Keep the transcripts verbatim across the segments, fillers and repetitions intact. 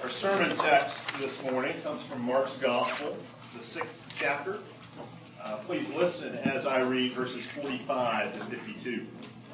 Our sermon text this morning comes from Mark's Gospel, the sixth chapter. Uh, please listen as I read verses forty-five to fifty-two.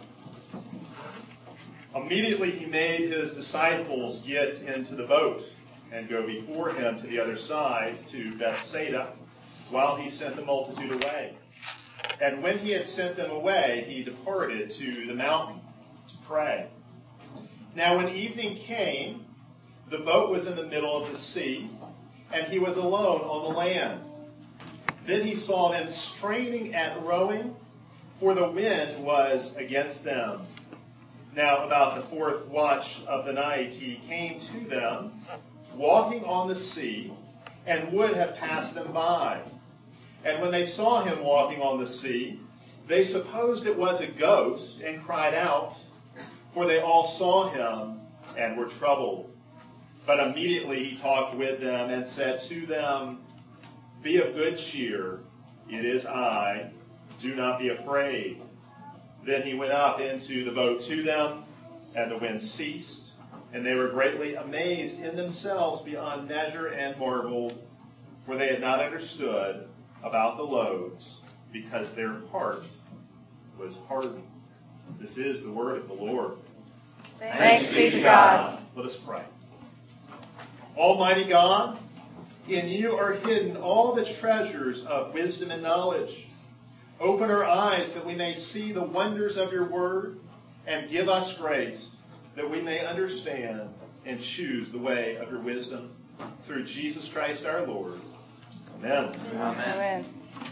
Immediately he made his disciples get into the boat and go before him to the other side, to Bethsaida, while he sent the multitude away. And when he had sent them away, he departed to the mountain to pray. Now when evening came, the boat was in the middle of the sea, and he was alone on the land. Then he saw them straining at rowing, for the wind was against them. Now about the fourth watch of the night he came to them, walking on the sea, and would have passed them by. And when they saw him walking on the sea, they supposed it was a ghost, and cried out, for they all saw him and were troubled. But immediately he talked with them and said to them, Be of good cheer, it is I, do not be afraid. Then he went up into the boat to them, and the wind ceased, and they were greatly amazed in themselves beyond measure, and marveled, for they had not understood about the loaves, because their heart was hardened. This is the word of the Lord. Thanks be to God. Let us pray. Almighty God, in you are hidden all the treasures of wisdom and knowledge. Open our eyes that we may see the wonders of your word, and give us grace that we may understand and choose the way of your wisdom. Through Jesus Christ our Lord. Amen. Amen.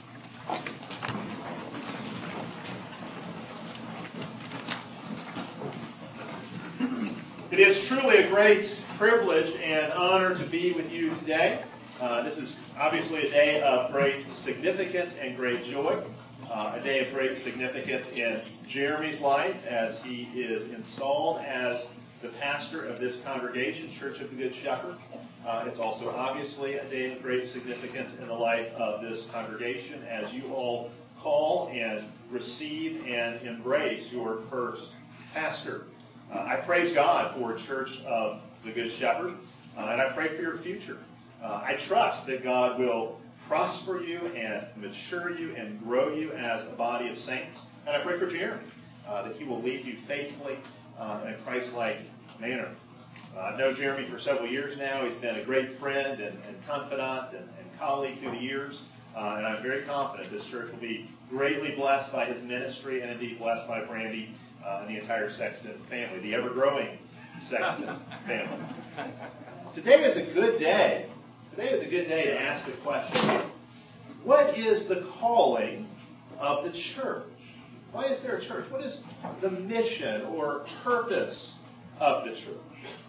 It is truly a great privilege and honor to be with you today. Uh, this is obviously a day of great significance and great joy. Uh, a day of great significance in Jeremy's life as he is installed as the pastor of this congregation, Church of the Good Shepherd. Uh, it's also obviously a day of great significance in the life of this congregation as you all call and receive and embrace your first pastor. Uh, I praise God for Church of the Good Shepherd, uh, and I pray for your future. Uh, I trust that God will prosper you and mature you and grow you as a body of saints. And I pray for Jeremy, uh, that he will lead you faithfully uh, in a Christ-like manner. Uh, I've known Jeremy for several years now. He's been a great friend and, and confidant and, and colleague through the years. Uh, and I'm very confident this church will be greatly blessed by his ministry and indeed blessed by Brandy uh, and the entire Sexton family, the ever-growing Sexton family. Today is a good day. Today is a good day to ask the question, what is the calling of the church? Why is there a church? What is the mission or purpose of the church?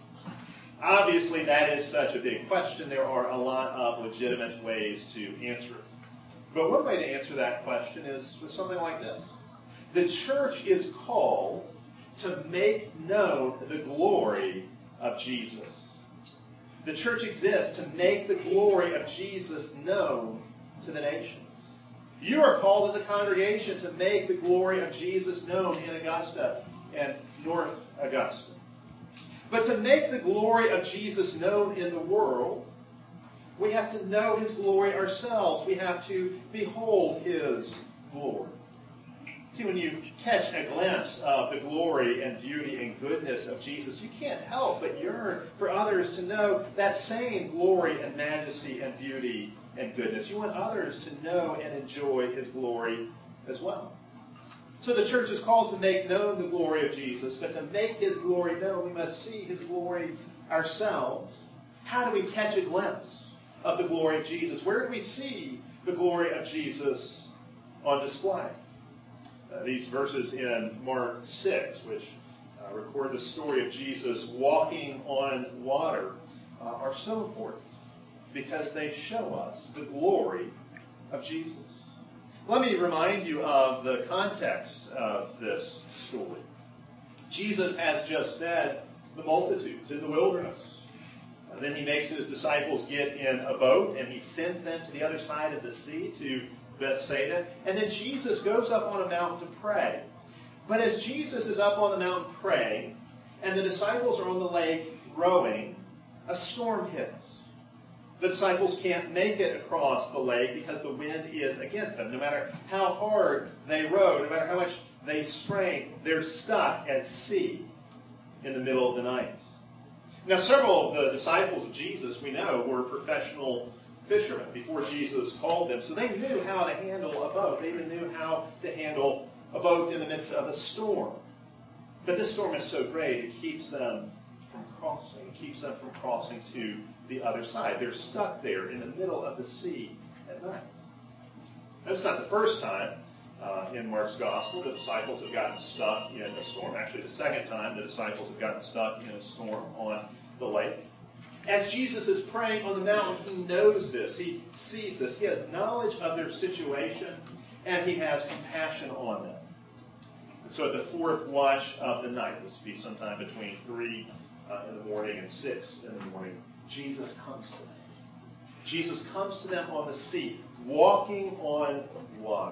Obviously, that is such a big question. There are a lot of legitimate ways to answer it. But one way to answer that question is with something like this. The church is called to make known the glory of Jesus. The church exists to make the glory of Jesus known to the nations. You are called as a congregation to make the glory of Jesus known in Augusta and North Augusta. But to make the glory of Jesus known in the world, we have to know his glory ourselves. We have to behold his glory. See, when you catch a glimpse of the glory and beauty and goodness of Jesus, you can't help but yearn for others to know that same glory and majesty and beauty and goodness. You want others to know and enjoy his glory as well. So the church is called to make known the glory of Jesus, but to make his glory known, we must see his glory ourselves. How do we catch a glimpse of the glory of Jesus? Where do we see the glory of Jesus on display? Uh, these verses in Mark six, which uh, record the story of Jesus walking on water, uh, are so important because they show us the glory of Jesus. Let me remind you of the context of this story. Jesus has just fed the multitudes in the wilderness. Uh, then he makes his disciples get in a boat, and he sends them to the other side of the sea to Bethsaida. And then Jesus goes up on a mountain to pray. But as Jesus is up on the mountain praying, and the disciples are on the lake rowing, a storm hits. The disciples can't make it across the lake because the wind is against them. No matter how hard they row, no matter how much they strain, they're stuck at sea in the middle of the night. Now, several of the disciples of Jesus, we know, were professional fishermen before Jesus called them. So they knew how to handle a boat. They even knew how to handle a boat in the midst of a storm. But this storm is so great, it keeps them from crossing. It keeps them from crossing to the other side. They're stuck there in the middle of the sea at night. That's not the first time uh, in Mark's Gospel the disciples have gotten stuck in a storm. Actually, the second time the disciples have gotten stuck in a storm on the lake. As Jesus is praying on the mountain, he knows this. He sees this. He has knowledge of their situation, and he has compassion on them. And so at the fourth watch of the night, this will be sometime between three uh, in the morning and six in the morning, Jesus comes to them. Jesus comes to them on the sea, walking on water.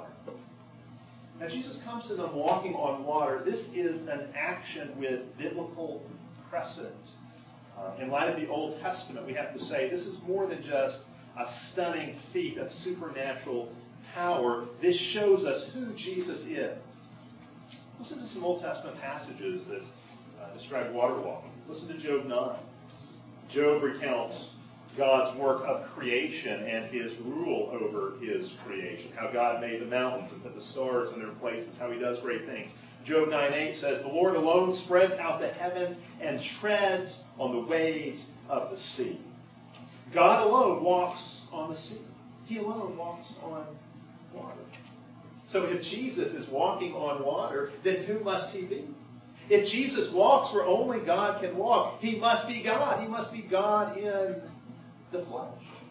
Now, Jesus comes to them walking on water. This is an action with biblical precedent. Uh, in light of the Old Testament, we have to say this is more than just a stunning feat of supernatural power. This shows us who Jesus is. Listen to some Old Testament passages that uh, describe water walking. Listen to Job nine. Job recounts God's work of creation and his rule over his creation, how God made the mountains and put the stars in their places, how he does great things. Job nine eight says, "The Lord alone spreads out the heavens and treads on the waves of the sea." God alone walks on the sea. He alone walks on water. So if Jesus is walking on water, then who must he be? If Jesus walks where only God can walk, he must be God. He must be God in the flesh.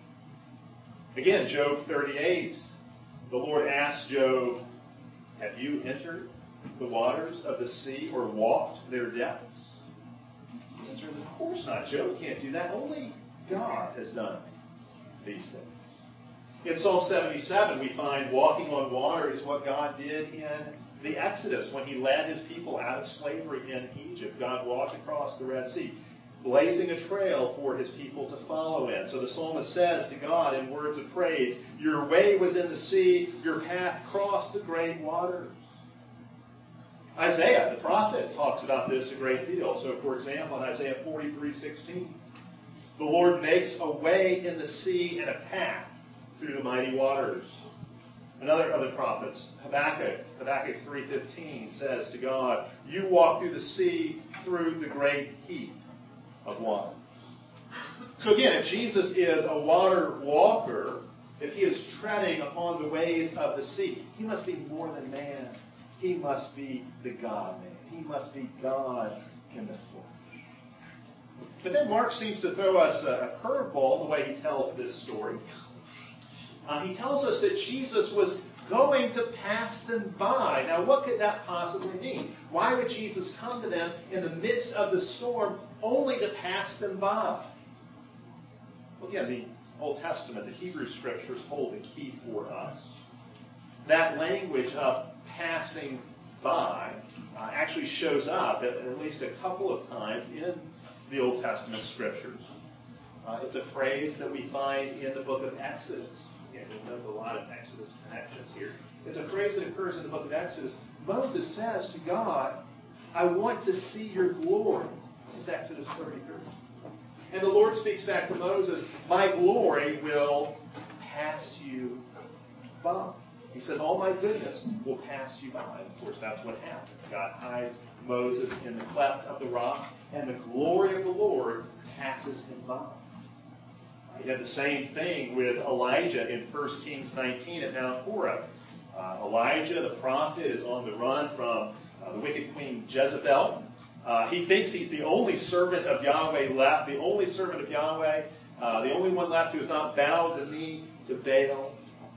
Again, Job thirty-eight, the Lord asked Job, "Have you entered the waters of the sea or walked their depths?" The answer is, of course not. Job can't do that. Only God has done these things. In Psalm seventy-seven, we find walking on water is what God did in the Exodus when he led his people out of slavery in Egypt. God walked across the Red Sea, blazing a trail for his people to follow in. So the psalmist says to God in words of praise, "Your way was in the sea, your path crossed the great waters." Isaiah, the prophet, talks about this a great deal. So, for example, in Isaiah forty-three sixteen, "The Lord makes a way in the sea and a path through the mighty waters." Another of the prophets, Habakkuk, Habakkuk three fifteen, says to God, "You walk through the sea through the great heap of water." So again, if Jesus is a water walker, if he is treading upon the waves of the sea, he must be more than man. He must be the God-man. He must be God in the flesh. But then Mark seems to throw us a, a curveball the way he tells this story. Uh, he tells us that Jesus was going to pass them by. Now, what could that possibly mean? Why would Jesus come to them in the midst of the storm only to pass them by? Well, again, the Old Testament, the Hebrew Scriptures hold the key for us. That language of passing by uh, actually shows up at, at least a couple of times in the Old Testament Scriptures. Uh, it's a phrase that we find in the book of Exodus. Again, we'll note a lot of Exodus connections here. It's a phrase that occurs in the book of Exodus. Moses says to God, "I want to see your glory." This is Exodus thirty-three. And the Lord speaks back to Moses, "My glory will pass you by." He says, all my goodness will pass you by. And of course, that's what happens. God hides Moses in the cleft of the rock, and the glory of the Lord passes him by. You have the same thing with Elijah in First Kings nineteen at Mount Horeb. Uh, Elijah, the prophet, is on the run from uh, the wicked queen Jezebel. Uh, he thinks he's the only servant of Yahweh left, the only servant of Yahweh, uh, the only one left who has not bowed the knee to Baal.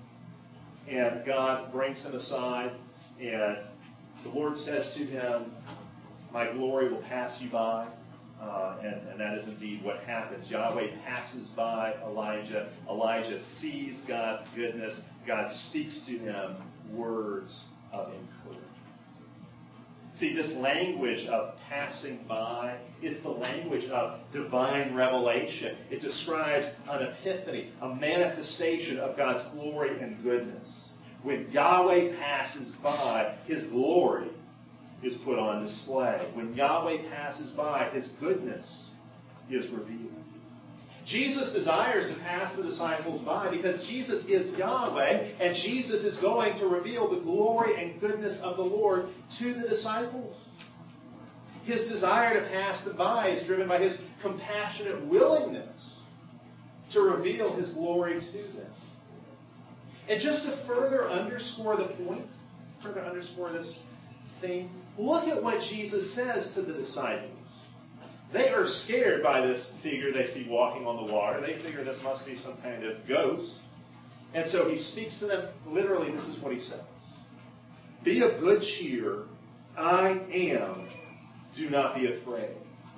And God brings him aside, and the Lord says to him, "My glory will pass you by." Uh, and, and that is indeed what happens. Yahweh passes by Elijah. Elijah sees God's goodness. God speaks to him words of encouragement. See, this language of passing by is the language of divine revelation. It describes an epiphany, a manifestation of God's glory and goodness. When Yahweh passes by, his glory is put on display. When Yahweh passes by, his goodness is revealed. Jesus desires to pass the disciples by because Jesus is Yahweh, and Jesus is going to reveal the glory and goodness of the Lord to the disciples. His desire to pass them by is driven by his compassionate willingness to reveal his glory to them. And just to further underscore the point, further underscore this theme, look at what Jesus says to the disciples. They are scared by this figure they see walking on the water. They figure this must be some kind of ghost. And so he speaks to them. Literally, this is what he says. Be of good cheer. I am. Do not be afraid.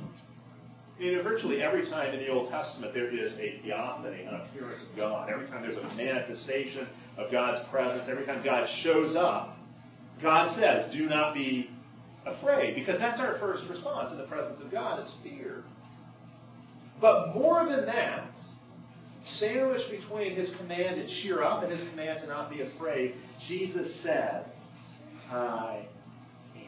You know, virtually every time in the Old Testament there is a theophany, an appearance of God. Every time there's a manifestation of God's presence, every time God shows up, God says, do not be afraid, because that's our first response in the presence of God is fear. But more than that, sandwiched between his command to cheer up and his command to not be afraid, Jesus says, I am.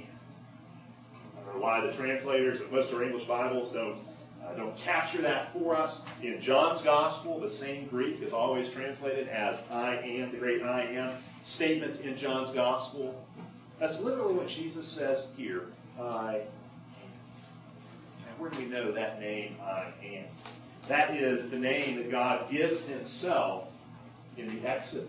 I don't know why the translators of most of our English Bibles don't, uh, don't capture that for us. In John's Gospel, the same Greek is always translated as I am, the great I am. Statements in John's Gospel. That's literally what Jesus says here, I am. And where do we know that name, I am? That is the name that God gives himself in the Exodus.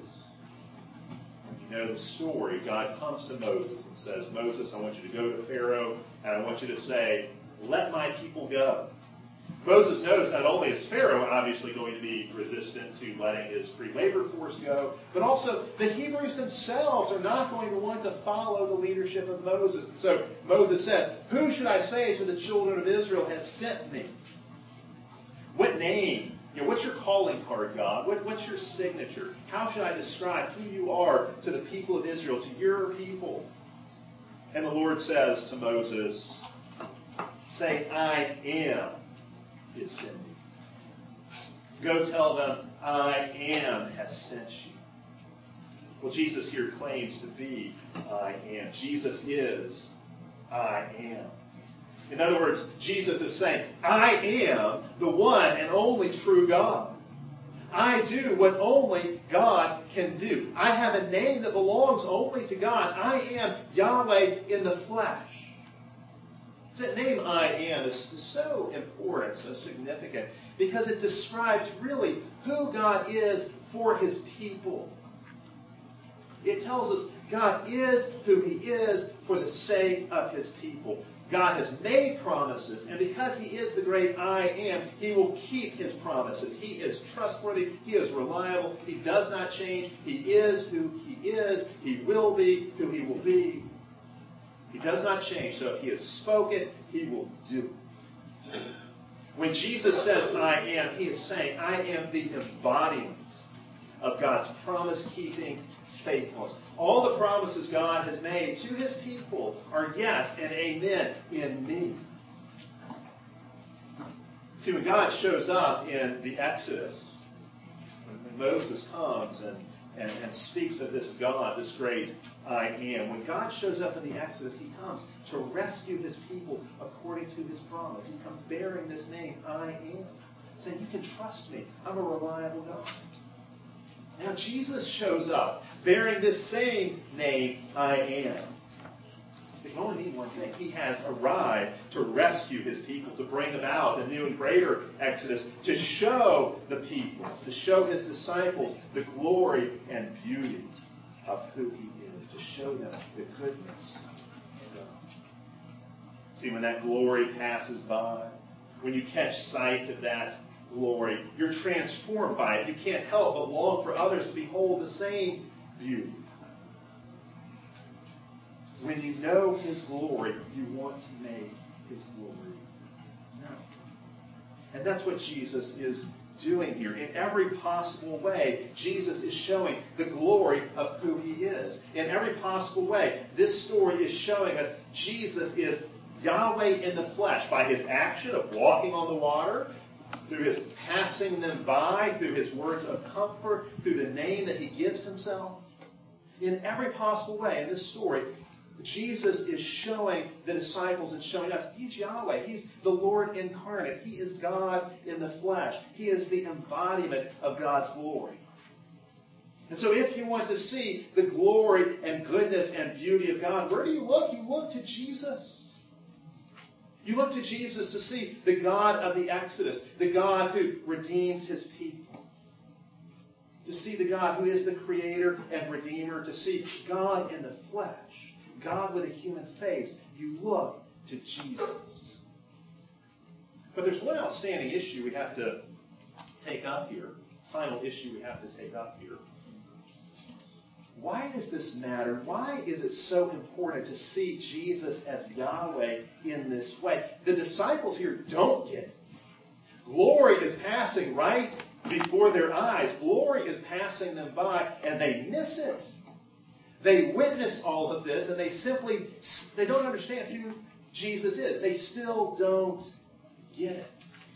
You know the story. God comes to Moses and says, Moses, I want you to go to Pharaoh, and I want you to say, let my people go. Moses knows not only is Pharaoh obviously going to be resistant to letting his free labor force go, but also the Hebrews themselves are not going to want to follow the leadership of Moses. And so Moses says, who should I say to the children of Israel has sent me? What name? You know, what's your calling card, God? What, what's your signature? How should I describe who you are to the people of Israel, to your people? And the Lord says to Moses, say, I am is sending. Go tell them, I am has sent you. Well, Jesus here claims to be I am. Jesus is I am. In other words, Jesus is saying, I am the one and only true God. I do what only God can do. I have a name that belongs only to God. I am Yahweh in the flesh. That name I am is so important, so significant, because it describes really who God is for his people. It tells us God is who he is for the sake of his people. God has made promises, and because he is the great I am, he will keep his promises. He is trustworthy. He is reliable. He does not change. He is who he is. He will be who he will be. He does not change, so if he has spoken, he will do it. When Jesus says, I am, he is saying, I am the embodiment of God's promise-keeping faithfulness. All the promises God has made to his people are yes and amen in me. See, when God shows up in the Exodus, when Moses comes and, and, and speaks of this God, this great I am. When God shows up in the Exodus, he comes to rescue his people according to his promise. He comes bearing this name, I am. Saying, you can trust me. I'm a reliable God. Now Jesus shows up bearing this same name, I am. It can only mean one thing. He has arrived to rescue his people, to bring about a new and greater Exodus, to show the people, to show his disciples the glory and beauty of who he is, to show them the goodness of God. See, when that glory passes by, when you catch sight of that glory, you're transformed by it. You can't help but long for others to behold the same beauty. When you know his glory, you want to make his glory known. And that's what Jesus is doing here. In every possible way, Jesus is showing the glory of who he is. In every possible way, this story is showing us Jesus is Yahweh in the flesh by his action of walking on the water, through his passing them by, through his words of comfort, through the name that he gives himself. In every possible way in this story, Jesus is showing the disciples and showing us he's Yahweh. He's the Lord incarnate. He is God in the flesh. He is the embodiment of God's glory. And so if you want to see the glory and goodness and beauty of God, where do you look? You look to Jesus. You look to Jesus to see the God of the Exodus, the God who redeems his people. To see the God who is the creator and redeemer, to see God in the flesh. God with a human face, you look to Jesus. But there's one outstanding issue we have to take up here. Final issue we have to take up here. Why does this matter? Why is it so important to see Jesus as Yahweh in this way? The disciples here don't get it. Glory is passing right before their eyes. Glory is passing them by, and they miss it. They witness all of this, and they simply, they don't understand who Jesus is. They still don't get it.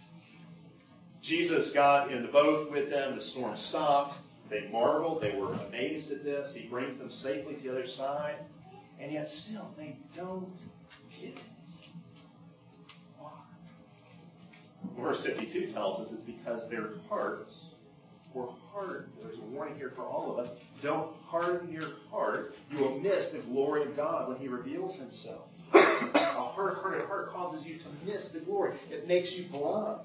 Jesus got in the boat with them. The storm stopped. They marveled. They were amazed at this. He brings them safely to the other side. And yet still, they don't get it. Why? Verse fifty-two tells us it's because their hearts were hardened. There's a warning here for all of us. Don't harden your heart. You will miss the glory of God when he reveals himself. A hard-hearted heart causes you to miss the glory. It makes you blind.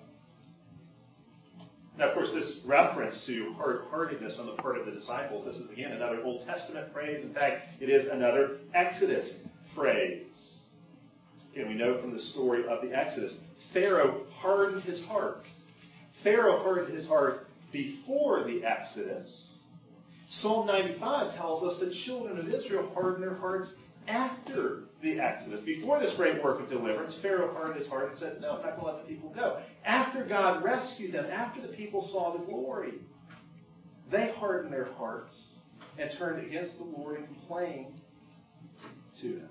Now, of course, this reference to hard-heartedness on the part of the disciples, this is, again, another Old Testament phrase. In fact, it is another Exodus phrase. Again, we know from the story of the Exodus, Pharaoh hardened his heart. Pharaoh hardened his heart before the Exodus. Psalm ninety-five tells us the children of Israel hardened their hearts after the Exodus. Before this great work of deliverance, Pharaoh hardened his heart and said, no, I'm not going to let the people go. After God rescued them, after the people saw the glory, they hardened their hearts and turned against the Lord and complained to him.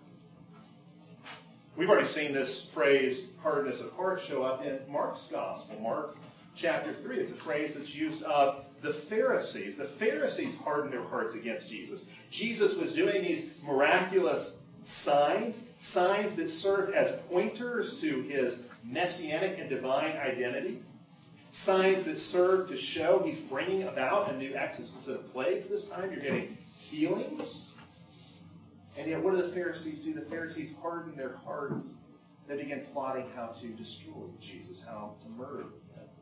We've already seen this phrase, hardness of heart, show up in Mark's gospel. Mark chapter three, it's a phrase that's used of the Pharisees. The Pharisees hardened their hearts against Jesus. Jesus was doing these miraculous signs, signs that served as pointers to his messianic and divine identity, signs that served to show he's bringing about a new exodus. Instead of plagues this time, you're getting healings. And yet, what do the Pharisees do? The Pharisees hardened their hearts. They began plotting how to destroy Jesus, how to murder him.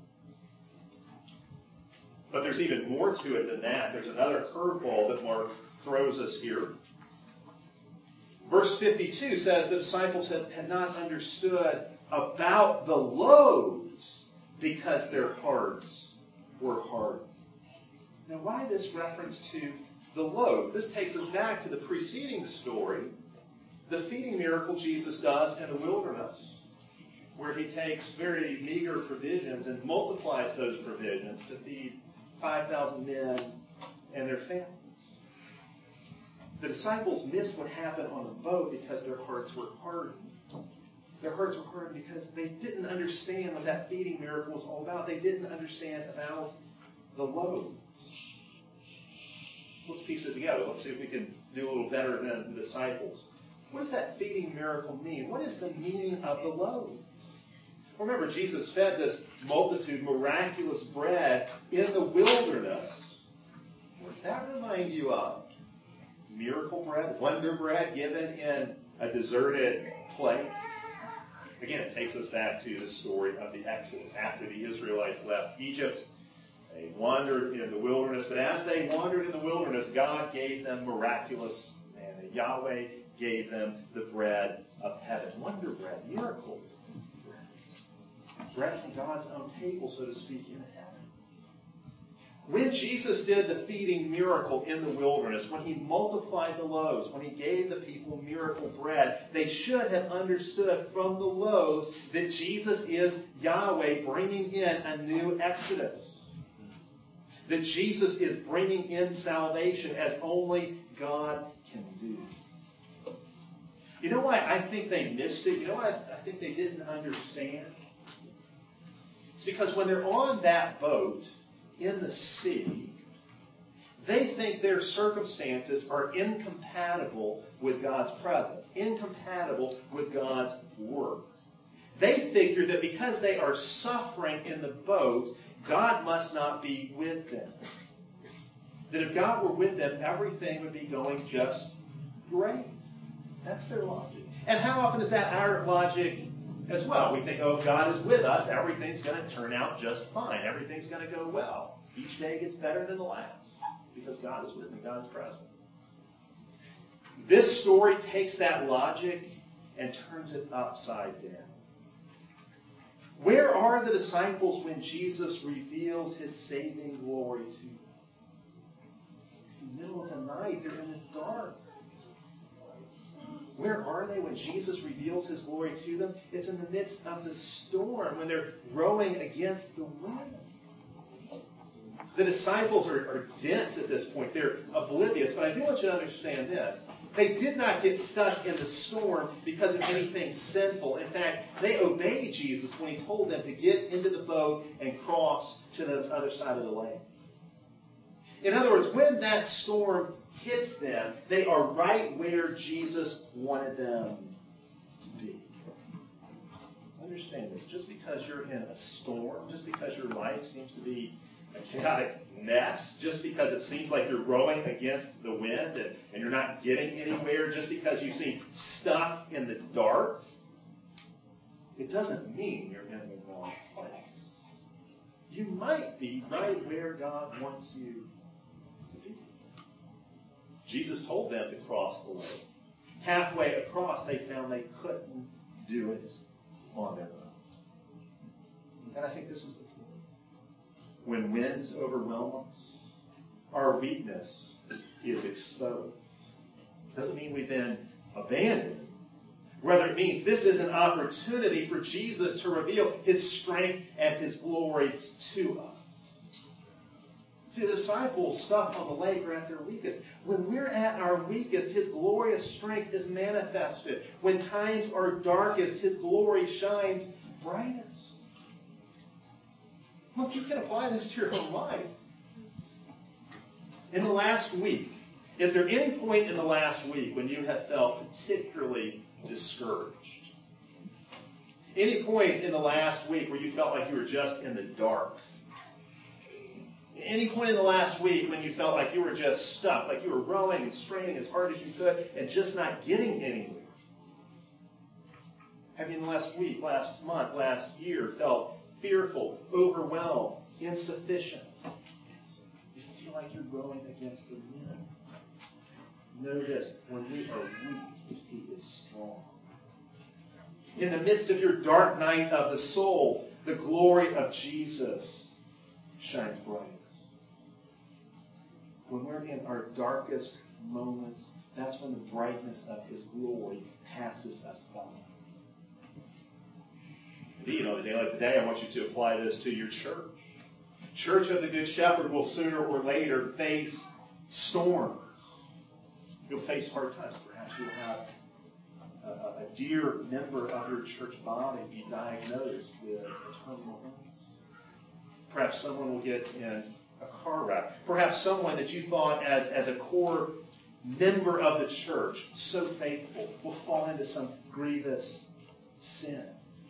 But there's even more to it than that. There's another curveball that Mark throws us here. Verse fifty-two says the disciples had, had not understood about the loaves because their hearts were hardened. Now, why this reference to the loaves? This takes us back to the preceding story, the feeding miracle Jesus does in the wilderness, where he takes very meager provisions and multiplies those provisions to feed five thousand men and their families. The disciples missed what happened on the boat because their hearts were hardened. Their hearts were hardened because they didn't understand what that feeding miracle was all about. They didn't understand about the loaves. Let's piece it together. Let's see if we can do a little better than the disciples. What does that feeding miracle mean? What is the meaning of the loaves? Remember, Jesus fed this multitude miraculous bread in the wilderness. What does that remind you of? Miracle bread, wonder bread given in a deserted place. Again, it takes us back to the story of the Exodus. After the Israelites left Egypt, they wandered in the wilderness. But as they wandered in the wilderness, God gave them miraculous manna. Yahweh gave them the bread of heaven. Wonder bread, miracle bread. Bread from God's own table, so to speak, in heaven. When Jesus did the feeding miracle in the wilderness, when he multiplied the loaves, when he gave the people miracle bread, they should have understood from the loaves that Jesus is Yahweh bringing in a new exodus. That Jesus is bringing in salvation as only God can do. You know why I think they missed it? You know why I think they didn't understand? It's because when they're on that boat in the sea, they think their circumstances are incompatible with God's presence, incompatible with God's work. They figure that because they are suffering in the boat, God must not be with them. That if God were with them, everything would be going just great. That's their logic. And how often is that our logic as well? We think, oh, God is with us. Everything's going to turn out just fine. Everything's going to go well. Each day gets better than the last because God is with me. God is present. This story takes that logic and turns it upside down. Where are the disciples when Jesus reveals his saving glory to them? It's the middle of the night. They're in the dark. Where are they when Jesus reveals his glory to them? It's in the midst of the storm, when they're rowing against the wind. The disciples are, are dense at this point. They're oblivious. But I do want you to understand this. They did not get stuck in the storm because of anything sinful. In fact, they obeyed Jesus when he told them to get into the boat and cross to the other side of the lake. In other words, when that storm hits them, they are right where Jesus wanted them to be. Understand this. Just because you're in a storm, just because your life seems to be a chaotic mess, just because it seems like you're rowing against the wind and, and you're not getting anywhere, just because you seem stuck in the dark, it doesn't mean you're in the wrong place. You might be right where God wants you to be. Jesus told them to cross the lake. Halfway across, they found they couldn't do it on their own. And I think this is the point. When winds overwhelm us, our weakness is exposed. Doesn't mean we've been abandoned. Rather, it means this is an opportunity for Jesus to reveal his strength and his glory to us. See, the disciples stuck on the lake are at their weakest. When we're at our weakest, his glorious strength is manifested. When times are darkest, his glory shines brightest. Look, you can apply this to your own life. In the last week, is there any point in the last week when you have felt particularly discouraged? Any point in the last week where you felt like you were just in the dark? Any point in the last week when you felt like you were just stuck, like you were rowing and straining as hard as you could and just not getting anywhere? Have you in the last week, last month, last year felt fearful, overwhelmed, insufficient? You feel like you're rowing against the wind. Know this, when we are weak, he is strong. In the midst of your dark night of the soul, the glory of Jesus shines bright. When we're in our darkest moments, that's when the brightness of his glory passes us by. Indeed, on a day like today, I want you to apply this to your church. Church of the Good Shepherd will sooner or later face storms. You'll face hard times. Perhaps you'll have a, a dear member of your church body be diagnosed with a terminal illness. Perhaps someone will get in a car wreck. Perhaps someone that you thought as, as a core member of the church, so faithful, will fall into some grievous sin.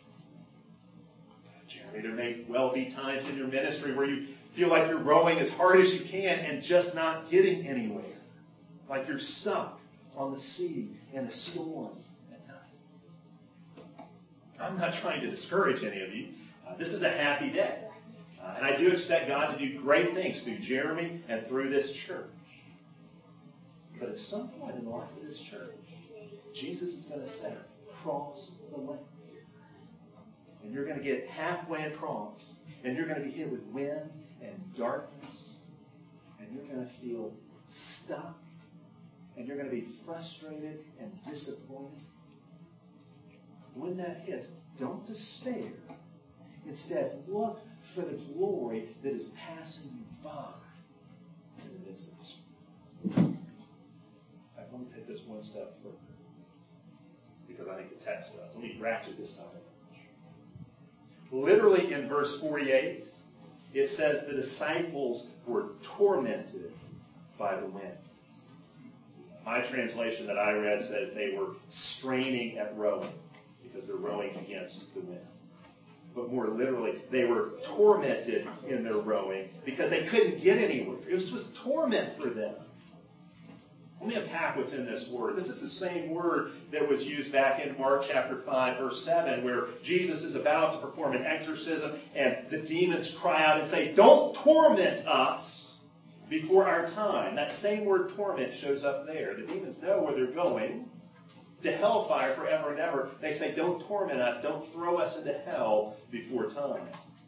Jeremy, there may well be times in your ministry where you feel like you're rowing as hard as you can and just not getting anywhere. Like you're stuck on the sea in a storm at night. I'm not trying to discourage any of you. Uh, this is a happy day. Uh, and I do expect God to do great things through Jeremy and through this church. But at some point in the life of this church, Jesus is going to say, cross the lake. And you're going to get halfway across, and you're going to be hit with wind and darkness and you're going to feel stuck, and you're going to be frustrated and disappointed. When that hits, don't despair. Instead, look for the glory that is passing you by in the midst of this. I want to take this one step further, because I think the text does. Let me ratchet this up. Literally in verse forty-eight, it says the disciples were tormented by the wind. My translation that I read says they were straining at rowing because they're rowing against the wind. But more literally, they were tormented in their rowing because they couldn't get anywhere. It was just torment for them. Let me unpack what's in this word. This is the same word that was used back in Mark chapter five, verse seven, where Jesus is about to perform an exorcism, and the demons cry out and say, "Don't torment us before our time." That same word torment shows up there. The demons know where they're going, to hellfire forever and ever. They say, "Don't torment us. Don't throw us into hell before time."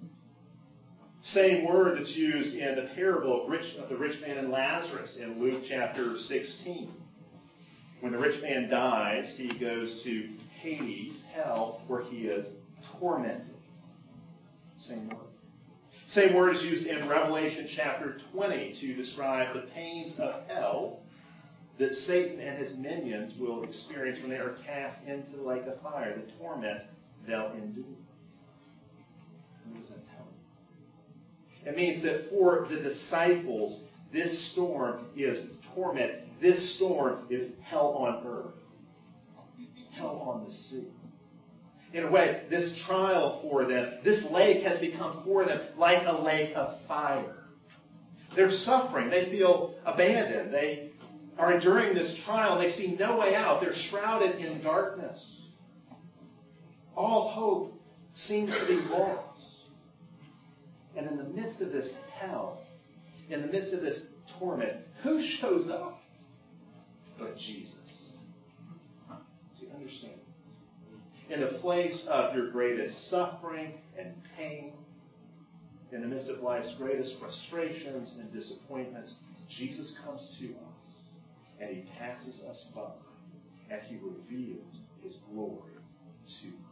Same word that's used in the parable of, rich, of the rich man and Lazarus in Luke chapter sixteen. When the rich man dies, he goes to Hades, hell, where he is tormented. Same word. Same word is used in Revelation chapter twenty to describe the pains of hell that Satan and his minions will experience when they are cast into the lake of fire, the torment they'll endure. What does that tell you? It means that for the disciples, this storm is torment. This storm is hell on earth. Hell on the sea. In a way, this trial for them, this lake has become for them like a lake of fire. They're suffering. They feel abandoned. They are enduring this trial. They see no way out. They're shrouded in darkness. All hope seems to be lost. And in the midst of this hell, in the midst of this torment, who shows up but Jesus? See, understand. In the place of your greatest suffering and pain, in the midst of life's greatest frustrations and disappointments, Jesus comes to us, and he passes us by, and he reveals his glory to us.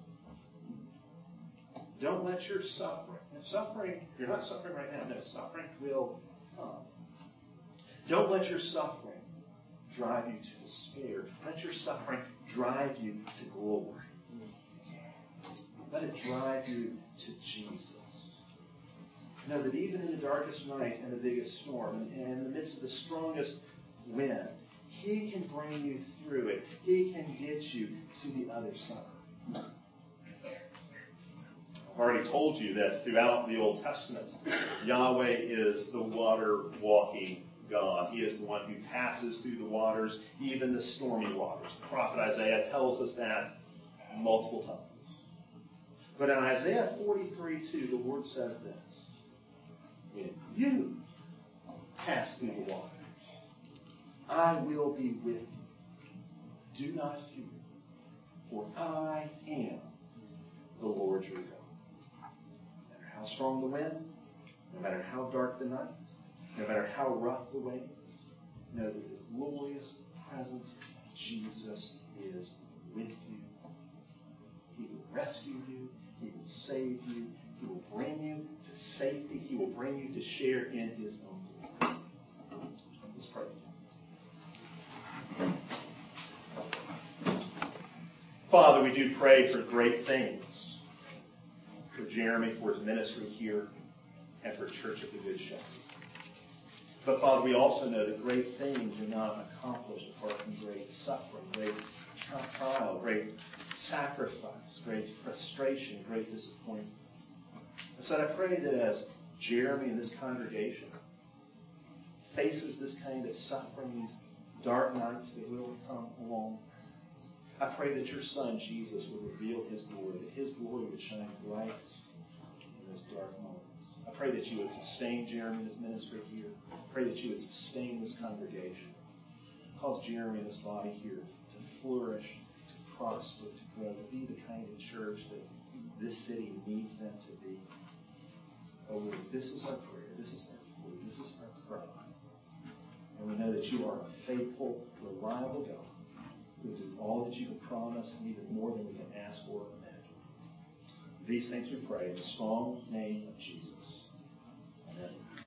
Don't let your suffering, and suffering, you're not suffering right now, no, suffering will come. Don't let your suffering drive you to despair. Let your suffering drive you to glory. Let it drive you to Jesus. Know that even in the darkest night and the biggest storm, and in the midst of the strongest wind, he can bring you through it. He can get you to the other side. I've already told you that throughout the Old Testament, Yahweh is the water-walking God. He is the one who passes through the waters, even the stormy waters. The prophet Isaiah tells us that multiple times. But in Isaiah forty-three two, the Lord says this: when you pass through the waters, I will be with you. Do not fear, for I am the Lord your God. No matter how strong the wind, no matter how dark the night, no matter how rough the waves, know that the glorious presence of Jesus is with you. He will rescue you. He will save you. He will bring you to safety. He will bring you to share in his own glory. Let's pray. Father, we do pray for great things for Jeremy, for his ministry here, and for Church of the Good Shepherd. But Father, we also know that great things are not accomplished apart from great suffering, great trial, great sacrifice, great frustration, great disappointment. And so I pray that as Jeremy and this congregation faces this kind of suffering, these dark nights that will come along, I pray that your Son, Jesus, would reveal his glory, that his glory would shine bright in those dark moments. I pray that you would sustain Jeremy and his ministry here. I pray that you would sustain this congregation. Cause Jeremy and this body here to flourish, to prosper, to grow, to be the kind of church that this city needs them to be. Oh Lord, this is our prayer. This is our plea. This is our cry. And we know that you are a faithful, reliable God who will do all that you can promise and even more than we can ask or imagine. These things we pray in the strong name of Jesus.